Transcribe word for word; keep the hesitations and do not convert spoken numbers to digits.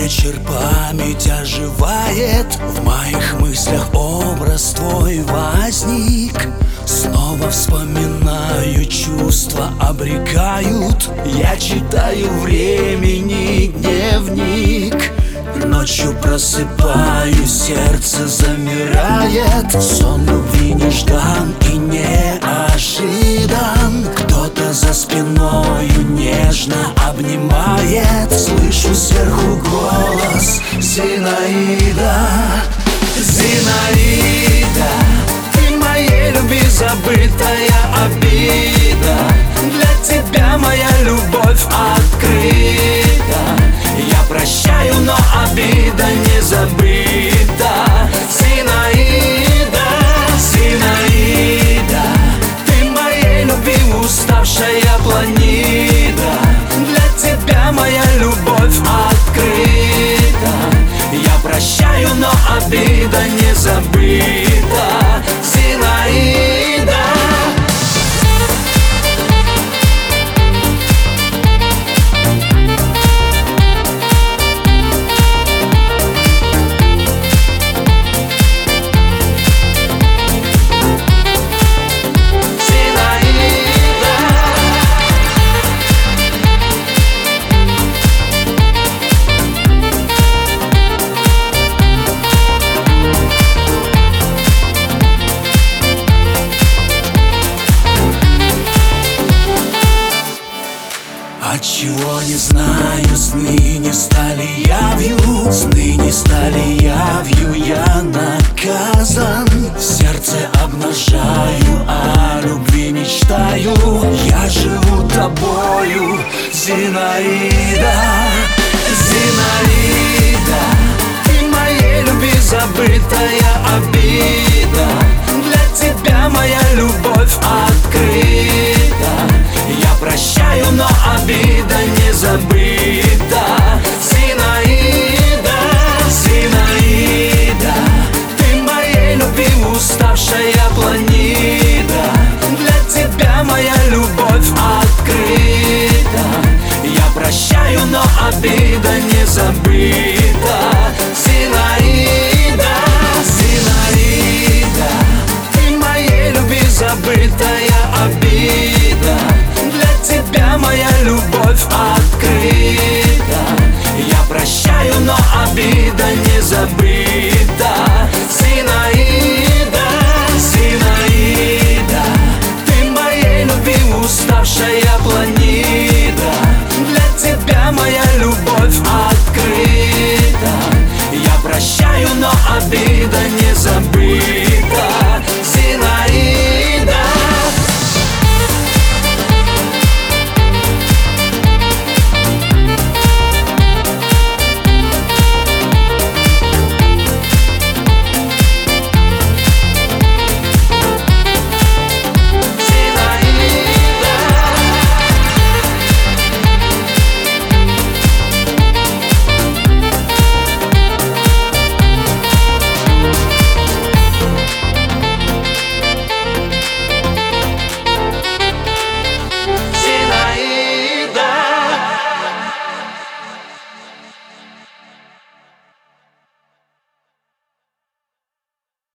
вечер память оживает, в моих мыслях образ твой возник. Снова вспоминаю, чувства обрекают. Я читаю времени дневник. Ночью просыпаюсь, сердце замирает. Сон любви неждан и неожидан. Кто-то за спиною нежно обнимает. Слышу сверху голос Зинаида. Зинаида, ты моей любви забытая обида. Для тебя моя любовь открыта. Я прощаю, но обида не забыта. Зинаида, Зинаида, ты моей любви уставшая планида. Для тебя моя любовь открыта. Я прощаю, но обида не забыта. Зинаида. Отчего не знаю, сны не стали явью. Сны не стали явью, я наказан. В сердце обнажаю, о любви мечтаю. Я живу тобою, Зинаида. Зинаида, ты моей любви забытая обида. Для тебя моя любовь открыта. Я прощаю, но обида не забыта. Зинаида, Зинаида, ты моей любви уставшая планида. Для тебя моя любовь открыта. Я прощаю, но обида не забыта. Зинаида, Зинаида, ты моей любви забытая обида. Для тебя моя любовь открыта. Я прощаю, но обида не забыта. Зинаида, Зинаида, ты моей любви уставшая